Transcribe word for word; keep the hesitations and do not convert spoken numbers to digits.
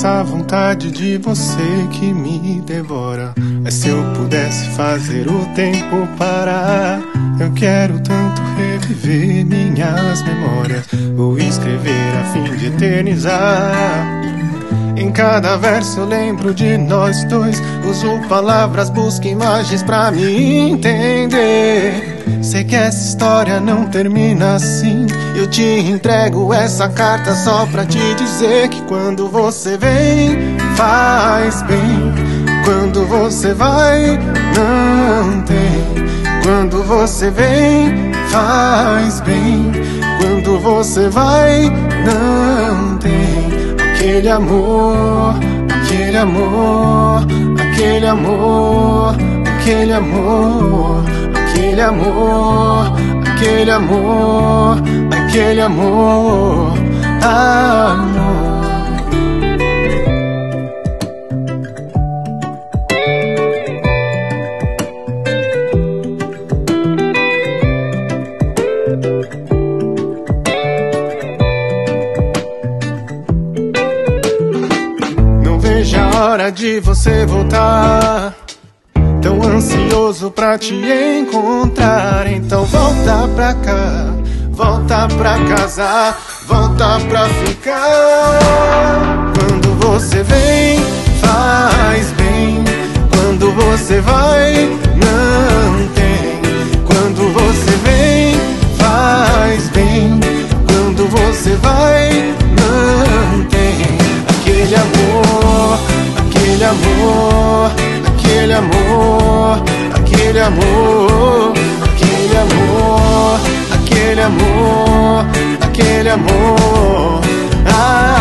essa vontade de você que me devora. Mas se eu pudesse fazer o tempo parar, eu quero tanto reviver minhas memórias. Vou escrever a fim de eternizar. Em cada verso eu lembro de nós dois. Uso palavras, busco imagens pra me entender. Sei que essa história não termina assim. Eu te entrego essa carta só pra te dizer que quando você vem, faz bem. Quando você vai, não tem. Quando você vem, faz bem. Quando você vai, não tem. Aquele amor, aquele amor, aquele amor, aquele amor, aquele amor, aquele amor, aquele amor, amor. Veja a hora de você voltar. Tão ansioso pra te encontrar. Então volta pra cá, volta pra casa, volta pra ficar. Quando você vem, faz bem. Quando você vai, não tem. Quando você vem, faz bem. Quando você vai, não tem. Aquele amor, aquele amor, aquele amor, aquele amor, aquele amor, aquele amor, aquele amor. Ah,